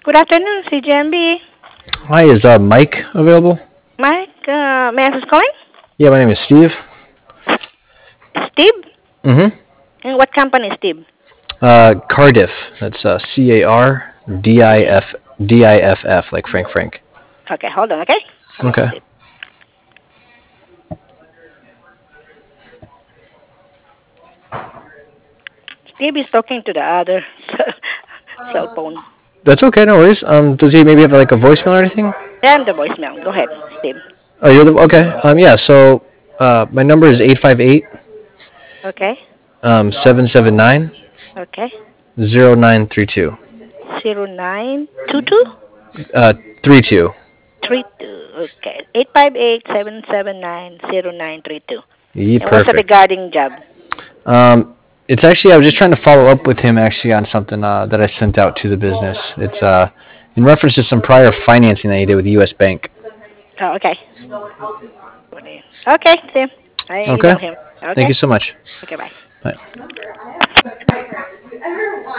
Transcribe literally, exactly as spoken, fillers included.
Good afternoon, C G M B. Hi, is uh, Mike available? Mike, uh, may I ask who's calling? Yeah, my name is Steve. Steve? Mm-hmm. And what company, Steve? Uh, Cardiff. That's uh, C A R D I F D I F F, like Frank Frank. Okay, hold on, okay? Hold on, Okay. Steve. Steve is talking to the other cell phone. That's okay, no worries. Um, does he maybe have like a voicemail or anything? And the voicemail. Go ahead, Steve. Oh, you're the okay. Um, yeah. So, uh, my number is eight five eight Okay, um seven seven nine okay. zero nine three two. Zero nine two two Uh, three two. three two. Okay, eight five eight seven seven nine zero nine three two. Yeah, And what's the perfect. regarding job? Um, it's actually I was just trying to follow up with him actually on something uh, that I sent out to the business. It's uh in reference to some prior financing that he did with U S. Bank. Oh, okay. Okay, Steve. I Okay. email him. Thank Okay. you so much. Okay, bye. Bye.